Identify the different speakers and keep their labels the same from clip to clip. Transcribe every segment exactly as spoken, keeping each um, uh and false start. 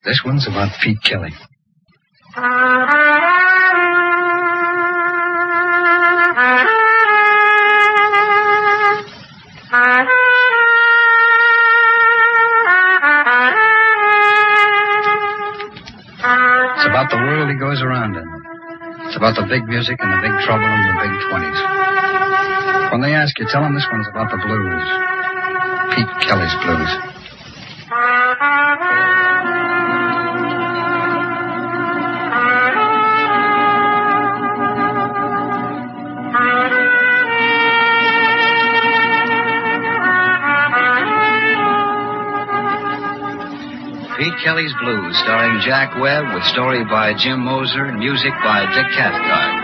Speaker 1: This one's about Pete Kelly. It's about the world he goes around in. It's about the big music and the big trouble and the big twenties. When they ask you, tell them this one's about the blues. Pete Kelly's blues. Pete Kelly's Blues, starring Jack Webb, with story by Jim Moser and music by Dick Cathcart.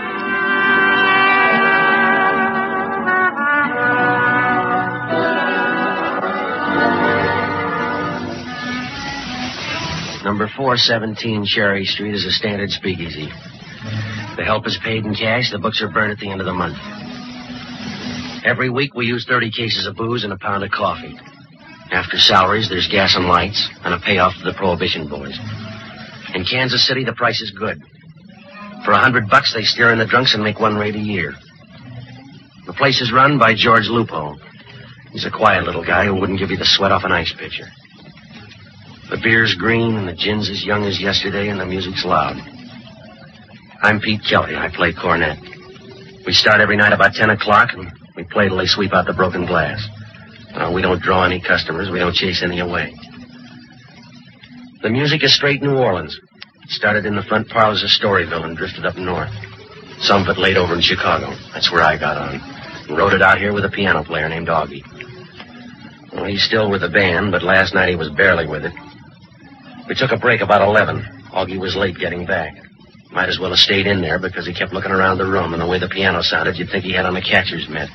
Speaker 2: Number four seventeen Cherry Street is a standard speakeasy. The help is paid in cash. The books are burned at the end of the month. Every week we use thirty cases of booze and a pound of coffee. After salaries, there's gas and lights, and a payoff to the Prohibition boys. In Kansas City, the price is good. For a hundred bucks, they steer in the drunks and make one raid a year. The place is run by George Lupo. He's a quiet little guy who wouldn't give you the sweat off an ice pitcher. The beer's green, and the gin's as young as yesterday, and the music's loud. I'm Pete Kelly. I play cornet. We start every night about ten o'clock, and we play till they sweep out the broken glass. Uh, we don't draw any customers. We don't chase any away. The music is straight New Orleans. It started in the front parlors of Storyville and drifted up north. Some of it laid over in Chicago. That's where I got on. And wrote it out here with a piano player named Augie. Well, he's still with the band, but last night he was barely with it. We took a break about eleven. Augie was late getting back. Might as well have stayed in there because he kept looking around the room, and the way the piano sounded, you'd think he had on a catcher's mitt.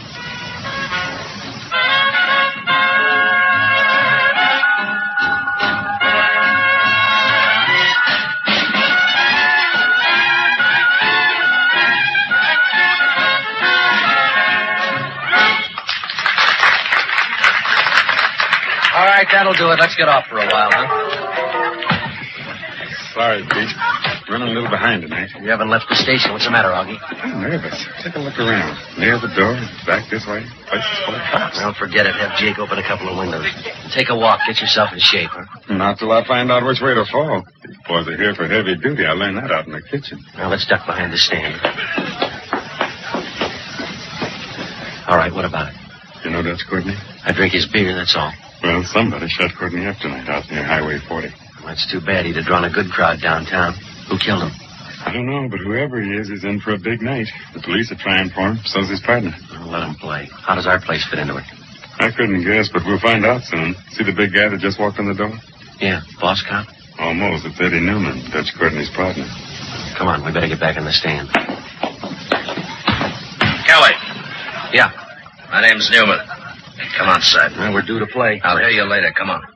Speaker 2: All right, that'll do it. Let's get off for a while, huh?
Speaker 3: Sorry, Pete. Running a little behind tonight.
Speaker 2: You haven't left the station. What's the matter, Augie?
Speaker 3: I'm nervous. Take a look around. Near the door, back this way. Place is full of cops.
Speaker 2: Don't forget it. Have Jake open a couple of windows. Take a walk. Get yourself in shape, huh?
Speaker 3: Not till I find out which way to fall. These boys are here for heavy duty. I learned that out in the kitchen.
Speaker 2: Now, let's duck behind the stand. All right, what about it?
Speaker 3: You know Dutch Courtney?
Speaker 2: I drink his beer, that's all.
Speaker 3: Well, somebody shot Courtney up tonight out near Highway forty.
Speaker 2: Well, that's too bad. He'd have drawn a good crowd downtown. Who killed him?
Speaker 3: I don't know, but whoever he is, he's in for a big night. The police are trying for him. So's his partner.
Speaker 2: Well, let him play. How does our place fit into it?
Speaker 3: I couldn't guess, but we'll find out soon. See the big guy that just walked in the door?
Speaker 2: Yeah, boss cop?
Speaker 3: Almost. It's Eddie Newman, Dutch Courtney's partner.
Speaker 2: Come on, we better get back in the stand.
Speaker 4: Kelly.
Speaker 2: Yeah.
Speaker 4: My name's Newman. Come on, Sid.
Speaker 2: Well, we're due to play.
Speaker 4: I'll hear you later. Come on.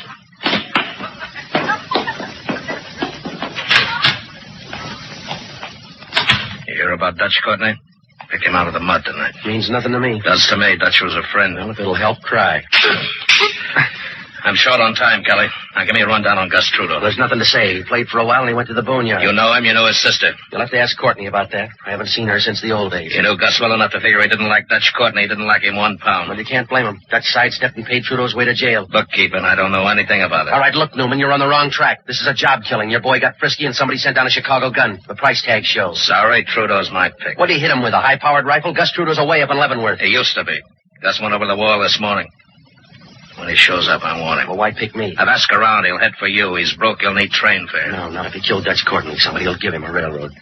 Speaker 4: You hear about Dutch Courtney? Pick him out of the mud tonight.
Speaker 2: Means nothing to me.
Speaker 4: Does to me. Dutch was a friend.
Speaker 2: Well, if it'll help, cry.
Speaker 4: I'm short on time, Kelly. Now, give me a rundown on Gus Trudeau.
Speaker 2: There's nothing to say. He played for a while and he went to the boneyard.
Speaker 4: You know him? You know his sister?
Speaker 2: You'll have to ask Courtney about that. I haven't seen her since the old days.
Speaker 4: You knew Gus well enough to figure he didn't like Dutch Courtney. He didn't like him one pound.
Speaker 2: Well, you can't blame him. Dutch sidestepped and paid Trudeau's way to jail.
Speaker 4: Bookkeeping. I don't know anything about it.
Speaker 2: All right, look, Newman, you're on the wrong track. This is a job killing. Your boy got frisky and somebody sent down a Chicago gun. The price tag shows.
Speaker 4: Sorry, Trudeau's my pick.
Speaker 2: What did he hit him with, a high-powered rifle? Gus Trudeau's away up in Leavenworth.
Speaker 4: He used to be. Gus went over the wall this morning. When he shows up, I want him.
Speaker 2: Well, why pick me?
Speaker 4: I've asked around. He'll head for you. He's broke. He'll need train fare.
Speaker 2: No, not if he killed Dutch Courtney. Somebody will give him a railroad.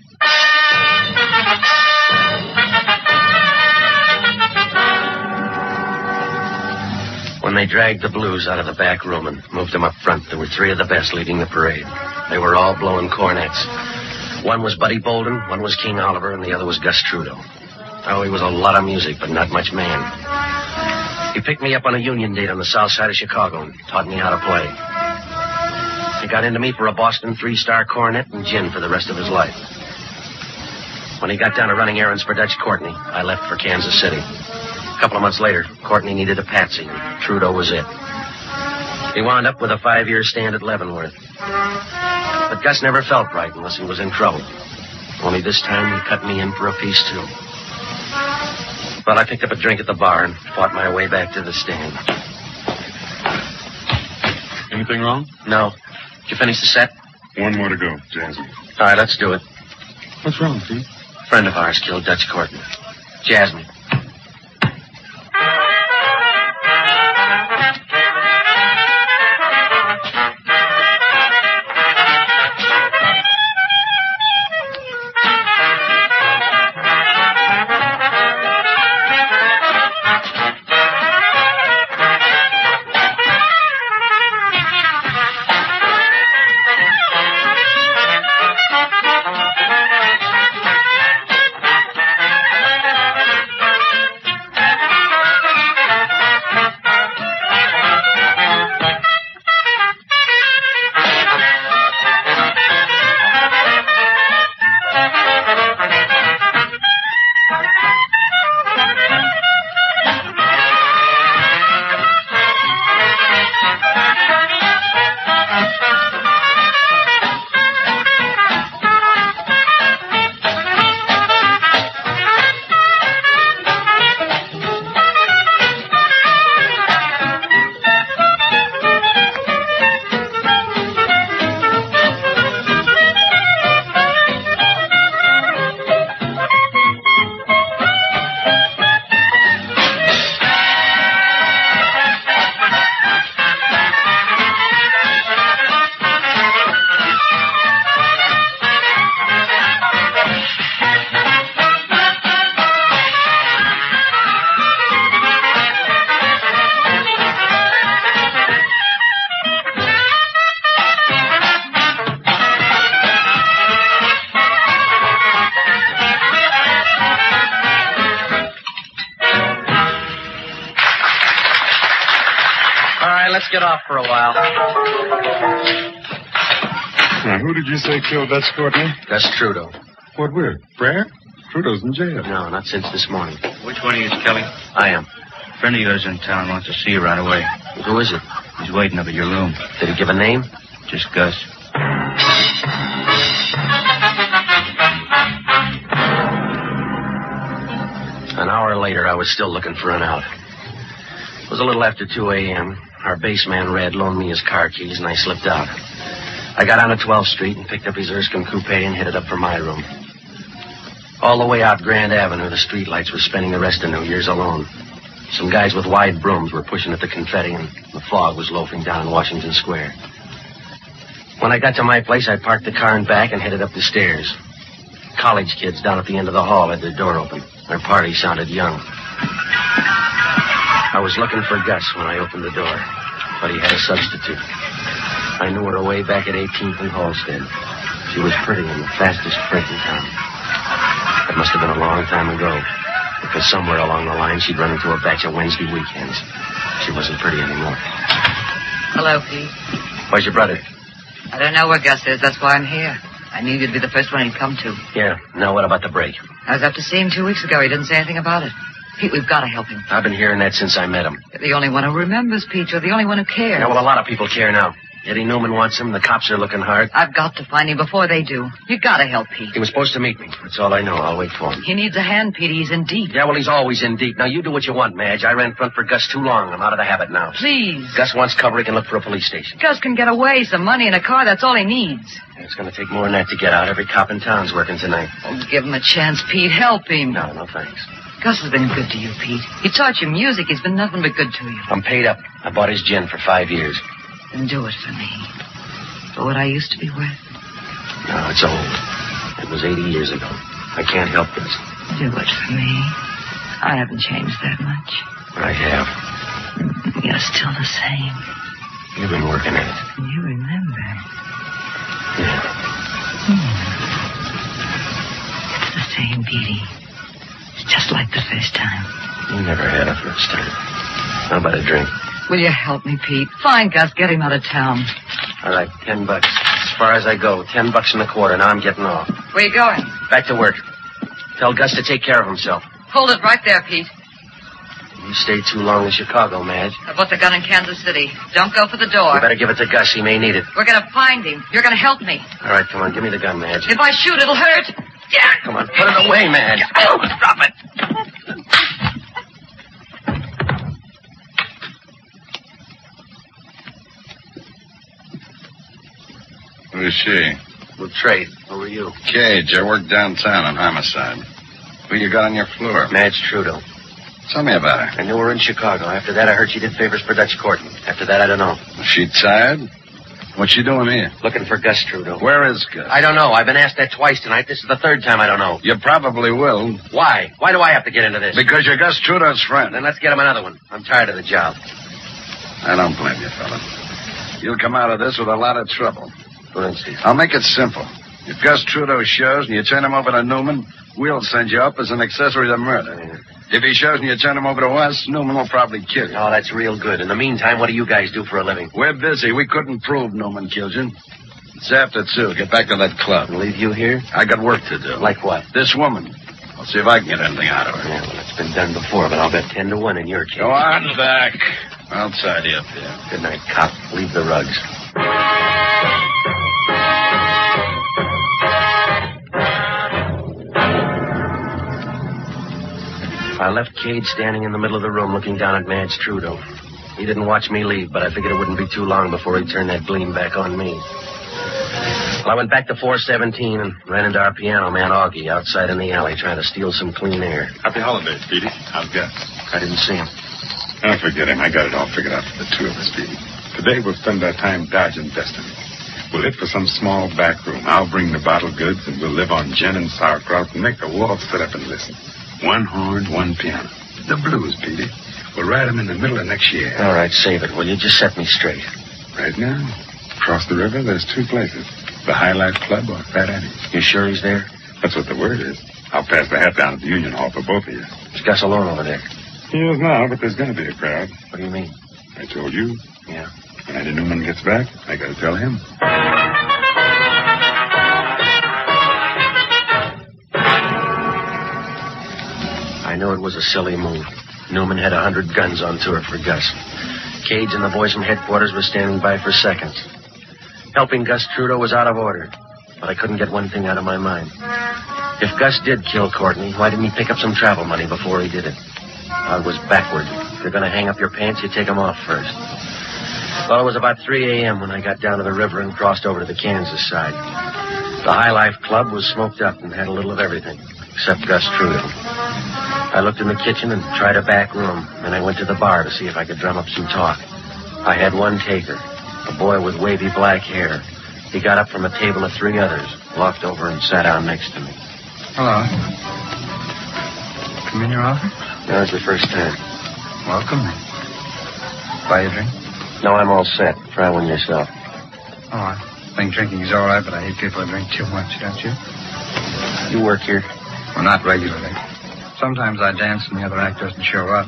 Speaker 2: When they dragged the blues out of the back room and moved them up front, there were three of the best leading the parade. They were all blowing cornets. One was Buddy Bolden, one was King Oliver, and the other was Gus Trudeau. Oh, he was a lot of music, but not much man. He picked me up on a union date on the south side of Chicago and taught me how to play. He got into me for a Boston three-star cornet and gin for the rest of his life. When he got down to running errands for Dutch Courtney, I left for Kansas City. A couple of months later, Courtney needed a patsy, and Trudeau was it. He wound up with a five-year stand at Leavenworth. But Gus never felt right unless he was in trouble. Only this time he cut me in for a piece, too. But I picked up a drink at the bar and fought my way back to the stand.
Speaker 3: Anything wrong?
Speaker 2: No. Did you finish the set?
Speaker 3: One more to go, Jasmine.
Speaker 2: All right, let's do it.
Speaker 3: What's wrong, Pete?
Speaker 2: A friend of ours killed Dutch Courtney. Jasmine. Let's get off for a while.
Speaker 3: Now, who did you say killed Dutch Courtney?
Speaker 2: Gus Trudeau.
Speaker 3: What with? Brad? Trudeau's in jail.
Speaker 2: No, not since this morning.
Speaker 5: Which one of you is Kelly?
Speaker 2: I am.
Speaker 5: A friend of yours in town wants to see you right away.
Speaker 2: Who is it?
Speaker 5: He's waiting up at your room.
Speaker 2: Did he give a name?
Speaker 5: Just Gus.
Speaker 2: An hour later, I was still looking for an out. It was a little after two a.m. Our base man, Red, loaned me his car keys, and I slipped out. I got on to twelfth Street and picked up his Erskine coupe and headed up for my room. All the way out Grand Avenue, the streetlights were spending the rest of New Year's alone. Some guys with wide brooms were pushing at the confetti, and the fog was loafing down Washington Square. When I got to my place, I parked the car in back and headed up the stairs. College kids down at the end of the hall had their door open. Their party sounded young. I was looking for Gus when I opened the door, but he had a substitute. I knew her way back at eighteenth and Halstead. She was pretty and the fastest freight in town. It must have been a long time ago, because somewhere along the line she'd run into a batch of Wednesday weekends. She wasn't pretty anymore.
Speaker 6: Hello, Pete.
Speaker 2: Where's your brother?
Speaker 6: I don't know where Gus is. That's why I'm here. I knew you'd be the first one he'd come to.
Speaker 2: Yeah. Now what about the break?
Speaker 6: I was up to see him two weeks ago. He didn't say anything about it. Pete, we've got to help him.
Speaker 2: I've been hearing that since I met him.
Speaker 6: You're the only one who remembers, Pete. You're the only one who cares.
Speaker 2: Yeah, well, a lot of people care now. Eddie Newman wants him. The cops are looking hard.
Speaker 6: I've got to find him before they do. You got to help Pete.
Speaker 2: He was supposed to meet me. That's all I know. I'll wait for him.
Speaker 6: He needs a hand, Pete. He's in deep.
Speaker 2: Yeah, well, he's always in deep. Now, you do what you want, Madge. I ran front for Gus too long. I'm out of the habit now.
Speaker 6: Please.
Speaker 2: Gus wants cover. He can look for a police station.
Speaker 6: Gus can get away. Some money and a car. That's all he needs.
Speaker 2: It's going to take more than that to get out. Every cop in town's working tonight.
Speaker 6: Oh, give him a chance, Pete. Help him.
Speaker 2: No, no, thanks.
Speaker 6: Gus has been good to you, Pete. He taught you music. He's been nothing but good to you.
Speaker 2: I'm paid up. I bought his gin for five years.
Speaker 6: Then do it for me. For what I used to be worth.
Speaker 2: No, it's old. It was eighty years ago. I can't help this.
Speaker 6: Do it for me. I haven't changed that much.
Speaker 2: I have.
Speaker 6: You're still the same.
Speaker 2: You've been working at it.
Speaker 6: You remember.
Speaker 2: Yeah.
Speaker 6: Hmm. It's the same, Petey. It's just like the first time.
Speaker 2: You never had a first time. How about a drink?
Speaker 6: Will you help me, Pete? Find Gus. Get him out of town.
Speaker 2: All right, ten bucks. As far as I go, ten bucks in the quarter. Now I'm getting off.
Speaker 6: Where you going?
Speaker 2: Back to work. Tell Gus to take care of himself.
Speaker 6: Hold it right there, Pete.
Speaker 2: You stayed too long in Chicago, Madge.
Speaker 6: I bought the gun in Kansas City. Don't go for the door.
Speaker 2: You better give it to Gus. He may need it.
Speaker 6: We're going to find him. You're going to help me.
Speaker 2: All right, come on. Give me the gun, Madge.
Speaker 6: If I shoot, it'll hurt. Yeah.
Speaker 2: Come on. Put it away, Madge.
Speaker 6: Oh, drop it.
Speaker 7: Who's she?
Speaker 2: We'll trade. Who are you?
Speaker 7: Cage. I work downtown on homicide. Who you got on your floor?
Speaker 2: Madge Trudeau.
Speaker 7: Tell me about her.
Speaker 2: I knew her in Chicago. After that, I heard she did favors for Dutch Courtney. After that, I don't know.
Speaker 7: Is she tired? What's she doing here?
Speaker 2: Looking for Gus Trudeau.
Speaker 7: Where is Gus?
Speaker 2: I don't know. I've been asked that twice tonight. This is the third time I don't know.
Speaker 7: You probably will.
Speaker 2: Why? Why do I have to get into this?
Speaker 7: Because you're Gus Trudeau's friend.
Speaker 2: Then let's get him another one. I'm tired of the job.
Speaker 7: I don't blame you, fella. You'll come out of this with a lot of trouble.
Speaker 2: For instance?
Speaker 7: I'll make it simple. If Gus Trudeau shows and you turn him over to Newman, we'll send you up as an accessory to murder.
Speaker 2: Yeah.
Speaker 7: If he shows and you turn him over to us, Newman will probably kill you.
Speaker 2: Oh, that's real good. In the meantime, what do you guys do for a living?
Speaker 7: We're busy. We couldn't prove Newman killed you. It's after two. Get back to that club.
Speaker 2: And leave you here?
Speaker 7: I got work to do.
Speaker 2: Like what?
Speaker 7: This woman. I'll see if I can get anything out of her.
Speaker 2: Yeah, well, it's been done before, but I'll bet ten to one in your case.
Speaker 7: Go on back. I'll tidy up here.
Speaker 2: Good night, cop. Leave the rugs. I left Cage standing in the middle of the room looking down at Madge Trudeau. He didn't watch me leave, but I figured it wouldn't be too long before he turned that gleam back on me. Well, I went back to four seventeen and ran into our piano man, Augie, outside in the alley trying to steal some clean air.
Speaker 3: Happy holidays, Petey. How's Gus?
Speaker 2: I didn't see him.
Speaker 3: Don't forget him. I got it all figured out for the two of us, Petey. Today we'll spend our time dodging destiny. We'll hit for some small back room. I'll bring the bottle goods, and we'll live on gin and sauerkraut and make the walls sit up and listen. One horn, one piano. The blues, Petey. We'll write them in the middle of next year.
Speaker 2: All right, save it. Will you just set me straight?
Speaker 3: Right now, across the river, there's two places. The High Life Club or Fat Eddie's.
Speaker 2: You sure he's there?
Speaker 3: That's what the word is. I'll pass the hat down at the Union Hall for both of you.
Speaker 2: Is Gus alone over there?
Speaker 3: He is now, but there's going to be a crowd.
Speaker 2: What do you mean?
Speaker 3: I told you.
Speaker 2: Yeah.
Speaker 3: When Eddie Newman gets back, I got to tell him.
Speaker 2: I knew it was a silly move. Newman had a hundred guns on tour for Gus. Cage and the boys from headquarters were standing by for seconds. Helping Gus Trudeau was out of order, but I couldn't get one thing out of my mind. If Gus did kill Courtney, why didn't he pick up some travel money before he did it? I was backward. If you're going to hang up your pants, you take them off first. Well, it was about three a.m. when I got down to the river and crossed over to the Kansas side. The High Life Club was smoked up and had a little of everything, except Gus Trudeau. I looked in the kitchen and tried a back room. Then I went to the bar to see if I could drum up some talk. I had one taker, a boy with wavy black hair. He got up from a table of three others, walked over and sat down next to me.
Speaker 1: Hello. Come in your office?
Speaker 2: That was the first time.
Speaker 1: Welcome. Buy you a drink?
Speaker 2: No, I'm all set. Try one yourself.
Speaker 1: Oh, I think drinking is all right, but I hate people who drink too much, don't you?
Speaker 2: You work here?
Speaker 1: Well, not regularly. Sometimes I dance and the other act doesn't show up.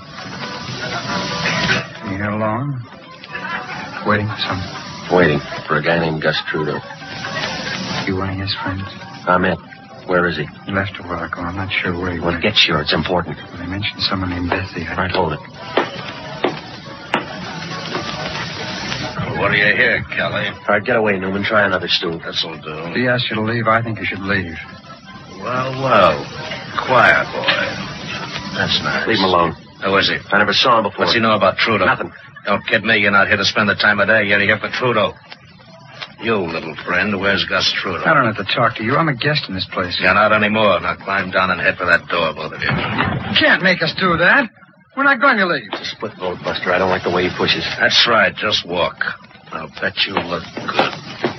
Speaker 1: You here alone? Waiting for someone?
Speaker 2: Waiting for a guy named Gus Trudeau.
Speaker 1: You one of his friends?
Speaker 2: Ahmet. Where is he?
Speaker 1: He left a while ago. I'm not sure where he
Speaker 2: Well,
Speaker 1: went.
Speaker 2: get sure. It's important.
Speaker 1: Well, they mentioned someone named Bessie.
Speaker 2: All right, hold it.
Speaker 4: What do you hear, Kelly?
Speaker 2: All right, get away, Newman. Try another stool.
Speaker 4: This'll do.
Speaker 1: If he asks you to leave, I think you should leave.
Speaker 4: Well, well. Quiet, boy. That's nice.
Speaker 2: Leave him alone.
Speaker 4: Who is he?
Speaker 2: I never saw him before.
Speaker 4: What's he know about Trudeau?
Speaker 2: Nothing.
Speaker 4: Don't kid me. You're not here to spend the time of day. You're here for Trudeau. You, little friend, where's Gus Trudeau?
Speaker 1: I don't have to talk to you. I'm a guest in this place.
Speaker 4: You're not anymore. Now climb down and head for that door, both of you.
Speaker 1: You can't make us do that. We're not going to leave.
Speaker 2: It's a split vote, Buster. I don't like the way he pushes.
Speaker 4: That's right. Just walk. I'll bet you look good.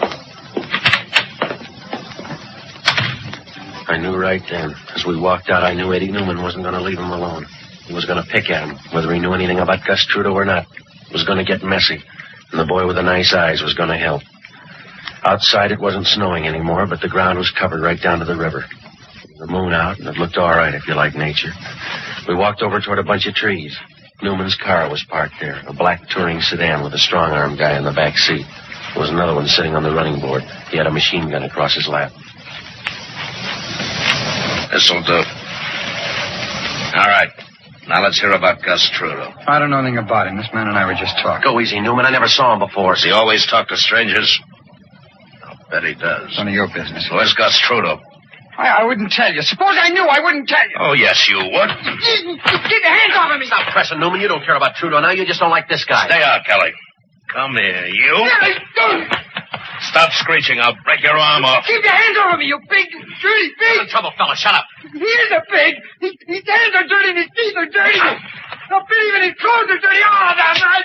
Speaker 2: I knew right then. As we walked out, I knew Eddie Newman wasn't going to leave him alone. He was going to pick at him, whether he knew anything about Gus Trudeau or not. It was going to get messy, and the boy with the nice eyes was going to help. Outside, it wasn't snowing anymore, but the ground was covered right down to the river. The moon out, and it looked all right if you like nature. We walked over toward a bunch of trees. Newman's car was parked there, a black touring sedan with a strong-arm guy in the back seat. There was another one sitting on the running board. He had a machine gun across his lap.
Speaker 4: This'll do. All right. Now let's hear about Gus Trudeau.
Speaker 1: I don't know anything about him. This man and I were just talking.
Speaker 2: Go easy, Newman. I never saw him before.
Speaker 4: Does he always talk to strangers? I'll bet he does.
Speaker 1: None of your business.
Speaker 4: Where's Gus Trudeau?
Speaker 1: I, I wouldn't tell you. Suppose I knew, I wouldn't tell you.
Speaker 4: Oh, yes, you would.
Speaker 1: Get your hands off of me.
Speaker 2: Stop pressing, Newman. You don't care about Trudeau now. You just don't like this guy.
Speaker 4: Stay out, Kelly. Come here, you. Stop screeching. I'll break your arm off.
Speaker 1: Keep your hands off of me, you big, dirty pig.
Speaker 2: What's the trouble, fella? Shut up.
Speaker 1: He is a pig. His, his hands are dirty and his teeth are dirty. Not even his clothes are dirty. Oh, that's right.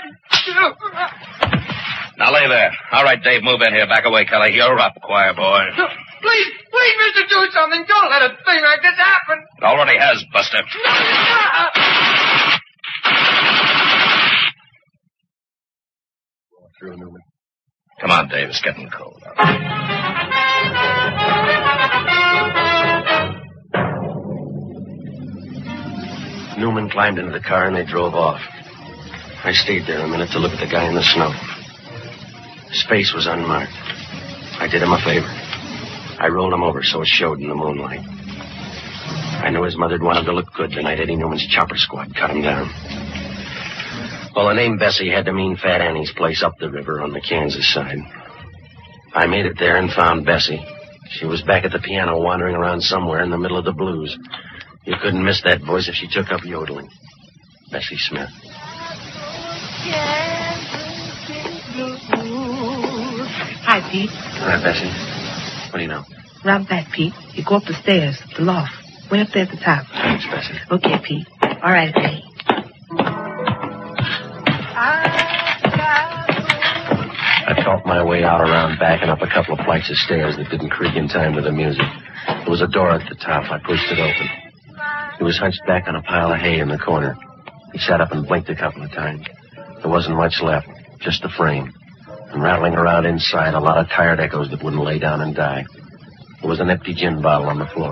Speaker 4: Now lay there. All right, Dave, move in here. Back away, Kelly. You're up, choir boy.
Speaker 1: Please, please, mister, do something. Don't let a thing like this happen.
Speaker 4: It already has, Buster.
Speaker 2: Through, Newman.
Speaker 4: Come on, Dave. It's getting cold out.
Speaker 2: Newman climbed into the car and they drove off. I stayed there a minute to look at the guy in the snow. His face was unmarked. I did him a favor. I rolled him over so it showed in the moonlight. I knew his mother'd want him to look good the night Eddie Newman's chopper squad cut him down. Well, the name Bessie had to mean Fat Annie's place up the river on the Kansas side. I made it there and found Bessie. She was back at the piano wandering around somewhere in the middle of the blues. You couldn't miss that voice if she took up yodeling. Bessie Smith.
Speaker 8: Hi, Pete.
Speaker 2: Hi, Bessie. What do you know?
Speaker 8: Round back, Pete. You go up the stairs, the loft. Way up there at the top.
Speaker 2: Thanks, Bessie.
Speaker 8: Okay, Pete. All right, Eddie.
Speaker 2: I felt my way out around back and up a couple of flights of stairs that didn't creak in time to the music. There was a door at the top. I pushed it open. He was hunched back on a pile of hay in the corner. He sat up and blinked a couple of times. There wasn't much left, just the frame. And rattling around inside, a lot of tired echoes that wouldn't lay down and die. There was an empty gin bottle on the floor.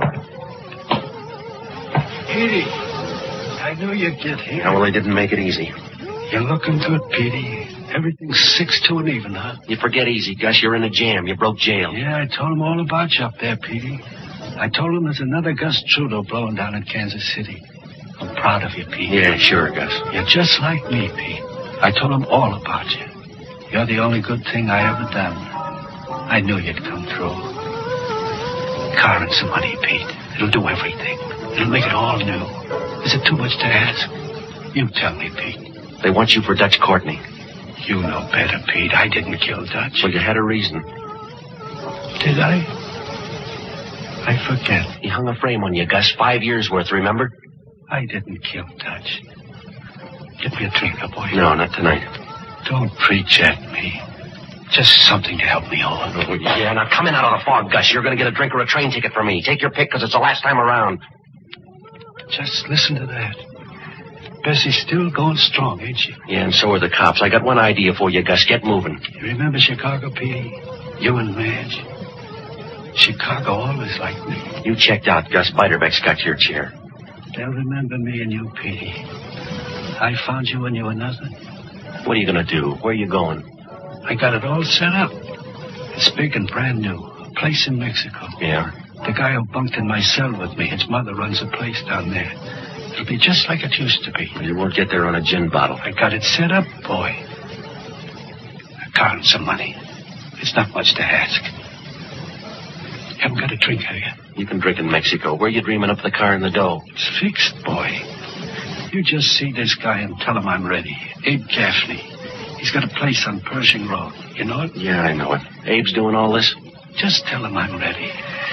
Speaker 9: Petey, I knew you'd get here.
Speaker 2: Yeah, well, they didn't make it easy.
Speaker 9: You're looking good, Petey. Everything's six to an even, huh?
Speaker 2: You forget easy, Gus. You're in a jam. You broke jail.
Speaker 9: Yeah, I told him all about you up there, Petey. I told him there's another Gus Trudeau blowing down in Kansas City. I'm proud of you, Pete.
Speaker 2: Yeah, sure, Gus.
Speaker 9: You're just like me, Pete. I told him all about you. You're the only good thing I ever done. I knew you'd come through. Car and some money, Pete. It'll do everything. It'll make it all new. Is it too much to ask? You tell me, Pete.
Speaker 2: They want you for Dutch Courtney.
Speaker 9: You know better, Pete. I didn't kill Dutch.
Speaker 2: Well, you had a reason.
Speaker 9: Did I? I forget.
Speaker 2: He hung a frame on you, Gus. Five years worth, remember?
Speaker 9: I didn't kill Dutch. Get me a drink, boy.
Speaker 2: No, not tonight.
Speaker 9: Don't preach at me. Just something to help me over.
Speaker 2: Oh, yeah, now come in out of the fog, Gus. You're going to get a drink or a train ticket for me. Take your pick, because it's the last time around.
Speaker 9: Just listen to that. Bessie's still going strong, ain't she?
Speaker 2: Yeah, and so are the cops. I got one idea for you, Gus. Get moving.
Speaker 9: You remember Chicago, Petey? You and Madge? Chicago always liked me.
Speaker 2: You checked out, Gus. Beiderbecke's got your chair.
Speaker 9: They'll remember me and you, Petey. I found you when you were nothing.
Speaker 2: What are you going to do? Where are you going?
Speaker 9: I got it all set up. It's big and brand new. A place in Mexico.
Speaker 2: Yeah?
Speaker 9: The guy who bunked in my cell with me, his mother runs a place down there. It'll be just like it used to be.
Speaker 2: You won't get there on a gin bottle.
Speaker 9: I got it set up, boy. A car and some money. It's not much to ask. Haven't got a drink, have you?
Speaker 2: You can drink in Mexico. Where you dreaming up the car and the dough?
Speaker 9: It's fixed, boy. You just see this guy and tell him I'm ready. Abe Gaffney. He's got a place on Pershing Road. You know it?
Speaker 2: Yeah, I know it. Abe's doing all this?
Speaker 9: Just tell him I'm ready.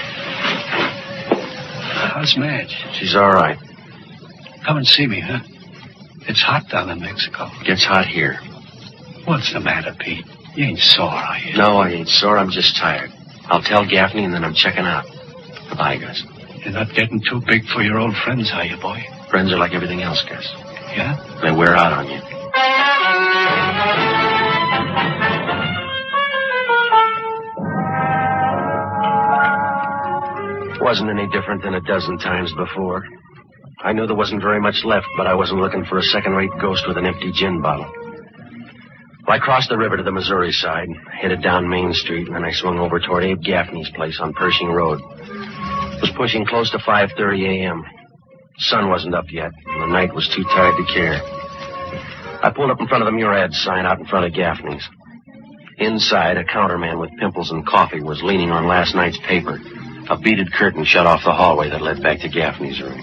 Speaker 9: How's Madge?
Speaker 2: She's all right.
Speaker 9: Come and see me, huh? It's hot down in Mexico.
Speaker 2: Gets hot here.
Speaker 9: What's the matter, Pete? You ain't sore, are you?
Speaker 2: No, I ain't sore. I'm just tired. I'll tell Gaffney, and then I'm checking out. Goodbye, Gus.
Speaker 9: You're not getting too big for your old friends, are you, boy?
Speaker 2: Friends are like everything else, Gus.
Speaker 9: Yeah?
Speaker 2: They wear out on you. It wasn't any different than a dozen times before. I knew there wasn't very much left, but I wasn't looking for a second-rate ghost with an empty gin bottle. Well, I crossed the river to the Missouri side, headed down Main Street, and then I swung over toward Abe Gaffney's place on Pershing Road. It was pushing close to five thirty a.m. The sun wasn't up yet, and The night was too tired to care. I pulled up in front of the Murad sign out in front of Gaffney's. Inside, a counterman with pimples and coffee was leaning on last night's paper. A beaded curtain shut off the hallway that led back to Gaffney's room.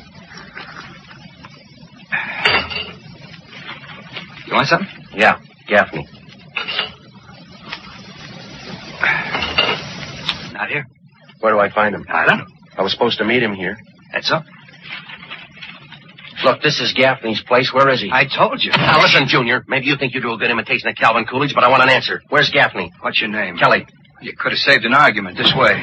Speaker 1: You want something?
Speaker 2: Yeah, Gaffney.
Speaker 1: Not here.
Speaker 2: Where do I find him?
Speaker 1: I don't know.
Speaker 2: I was supposed to meet him here.
Speaker 1: That's so.
Speaker 2: Look, this is Gaffney's place. Where is he?
Speaker 1: I told you.
Speaker 2: Now, listen, Junior. Maybe you think you do a good imitation of Calvin Coolidge, but I want an answer. Where's Gaffney?
Speaker 1: What's your name?
Speaker 2: Kelly.
Speaker 1: You could have saved an argument this way.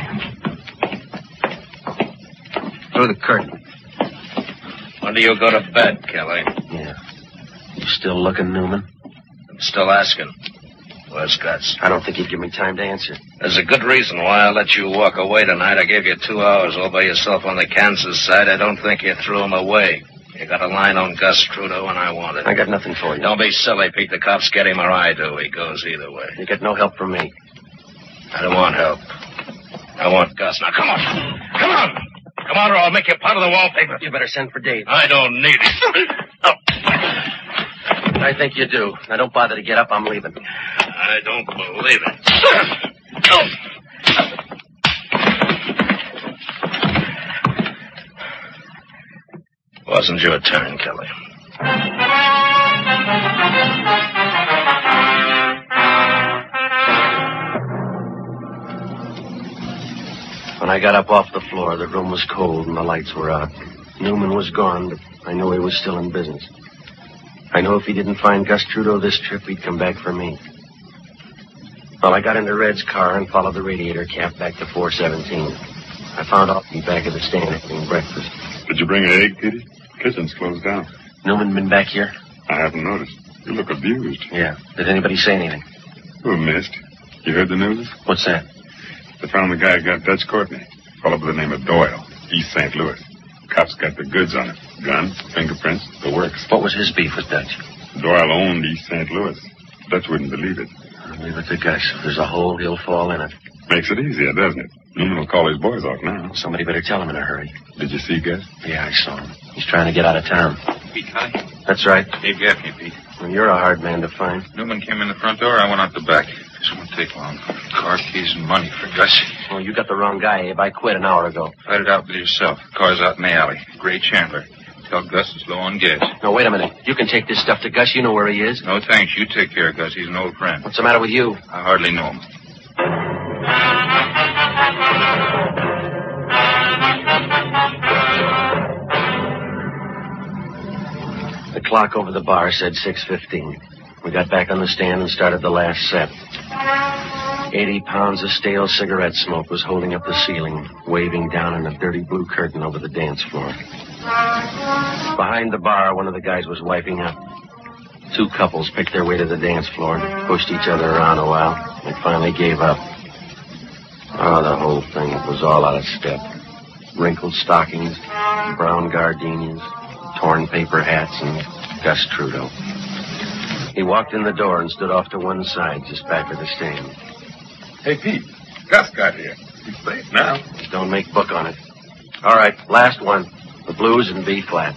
Speaker 1: Through the curtain.
Speaker 4: When do you go to bed, Kelly?
Speaker 2: Yeah. You still looking, Newman?
Speaker 4: I'm still asking. Where's Gus?
Speaker 2: I don't think he'd give me time to answer.
Speaker 4: There's a good reason why I let you walk away tonight. I gave you two hours all by yourself on the Kansas side. I don't think you threw him away. You got a line on Gus Trudeau, and I want it.
Speaker 2: I got nothing for you.
Speaker 4: Don't be silly, Pete. The cops get him or I do. He goes either way.
Speaker 2: You get no help from me.
Speaker 4: I don't want help. I want Gus. Now, come on. Come on. Come on, or I'll make you part of the wallpaper.
Speaker 2: You better send for Dave.
Speaker 4: I don't need it. Oh.
Speaker 2: I think you do. Now, don't bother to get up. I'm leaving.
Speaker 4: I don't believe it. Oh. Wasn't your turn, Kelly.
Speaker 2: When I got up off the floor, the room was cold and the lights were out. Newman was gone, but I knew he was still in business. I knew if he didn't find Gus Trudeau this trip, he'd come back for me. Well, I got into Red's car and followed the radiator cap back to four seventeen. I found Alton back at the stand eating breakfast.
Speaker 3: Did you bring an egg, Petey? Kitchen's closed down.
Speaker 2: Newman been back here?
Speaker 3: I haven't noticed. You look abused.
Speaker 2: Yeah. Did anybody say anything?
Speaker 3: Who missed? You heard the news?
Speaker 2: What's that?
Speaker 3: They found the guy who got Dutch Courtney. Fellow by the name of Doyle, East Saint Louis. Cops got the goods on it. Gun, fingerprints, the works.
Speaker 2: What was his beef with Dutch?
Speaker 3: Doyle owned East Saint Louis. Dutch wouldn't believe it.
Speaker 2: I'll leave it to Gus. If there's a hole, he'll fall in it.
Speaker 3: Makes it easier, doesn't it? Newman will call his boys off now.
Speaker 2: Somebody better tell him in a hurry.
Speaker 3: Did you see Gus?
Speaker 2: Yeah, I saw him. He's trying to get out of town.
Speaker 10: Pete Kelly?
Speaker 2: That's right.
Speaker 10: Dave Gaffney, Pete.
Speaker 2: Well, you're a hard man to find.
Speaker 10: Newman came in the front door. I went out the back. This won't take long. Car keys and money for Gus.
Speaker 2: Well, you got the wrong guy, Abe. I quit an hour ago.
Speaker 10: Fight it out with yourself. Car's out in the alley. Gray Chandler. Tell Gus it's low on gas.
Speaker 2: No, wait a minute. You can take this stuff to Gus. You know where he is.
Speaker 10: No, thanks. You take care of Gus. He's an old friend.
Speaker 2: What's the matter with you?
Speaker 10: I hardly know him.
Speaker 2: The clock over the bar said six fifteen. We got back on the stand and started the last set. Eighty pounds of stale cigarette smoke was holding up the ceiling, waving down in a dirty blue curtain over the dance floor. Behind the bar, one of the guys was wiping up. Two couples picked their way to the dance floor, pushed each other around a while, and finally gave up. Oh, the whole thing was all out of step. Wrinkled stockings, brown gardenias, torn paper hats, and Gus Trudeau. He walked in the door and stood off to one side, just back of the stand.
Speaker 3: Hey, Pete. Gus got here. He's late now.
Speaker 2: Don't make book on it. All right, last one. The blues in B flat.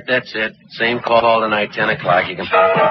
Speaker 2: that's it. Same call tonight, ten o'clock. You can...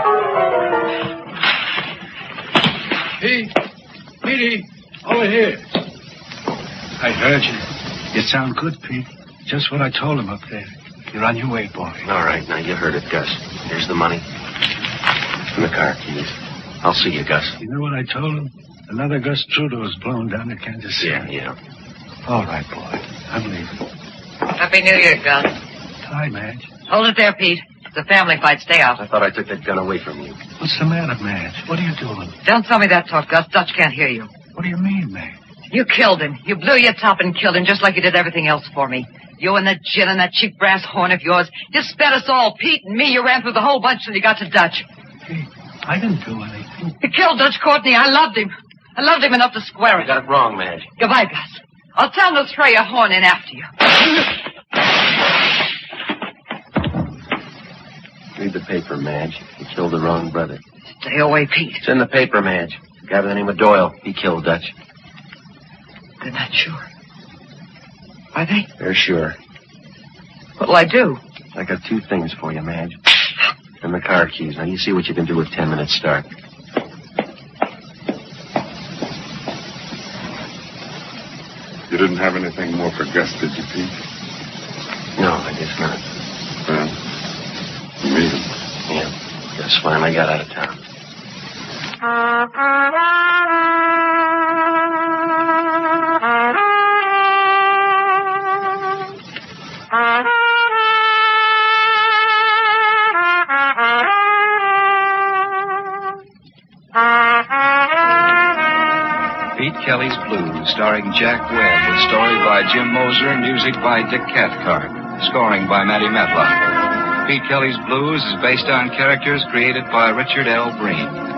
Speaker 9: Pete! Petey! Over here. I heard you. You sound good, Pete. Just what I told him up there. You're on your way, boy.
Speaker 2: All right, now you heard it, Gus. Here's the money. And the car keys. I'll see you, Gus.
Speaker 9: You know what I told him? Another Gus Trudeau's blown down to Kansas City.
Speaker 2: Yeah, yeah.
Speaker 9: All right, boy. I'm leaving.
Speaker 6: Happy New Year, Gus.
Speaker 9: Hi, Madge.
Speaker 6: Hold it there, Pete. It's a family fight. Stay out.
Speaker 2: I thought I took that gun away from you.
Speaker 9: What's the matter, Madge? What are you doing?
Speaker 6: Don't tell me that talk, Gus. Dutch can't hear you.
Speaker 9: What do you mean, Madge?
Speaker 6: You killed him. You blew your top and killed him just like you did everything else for me. You and that gin and that cheap brass horn of yours. You spent us all, Pete and me. You ran through the whole bunch till you got to Dutch.
Speaker 9: Pete, I didn't do anything.
Speaker 6: You killed Dutch Courtney. I loved him. I loved him enough to square it.
Speaker 2: You got it wrong, Madge.
Speaker 6: Goodbye, Gus. I'll tell him to throw your horn in after you.
Speaker 2: Read the paper, Madge. You killed the wrong brother.
Speaker 6: Stay away, Pete.
Speaker 2: It's in the paper, Madge. A guy by the name of Doyle. He killed Dutch.
Speaker 6: They're not sure. Are they?
Speaker 2: They're sure.
Speaker 6: What'll I do?
Speaker 2: I got two things for you, Madge. And the car keys. Now, you see what you can do with ten minutes start.
Speaker 3: You didn't have anything more for Gus, did you, Pete?
Speaker 2: No, I guess not.
Speaker 3: Well, you meet him.
Speaker 2: Yeah. Gus finally got out of town.
Speaker 11: Pete Kelly's Blues, starring Jack Webb, with story by Jim Moser, music by Dick Cathcart, scoring by Matty Matlock. Pete Kelly's Blues is based on characters created by Richard L. Breen.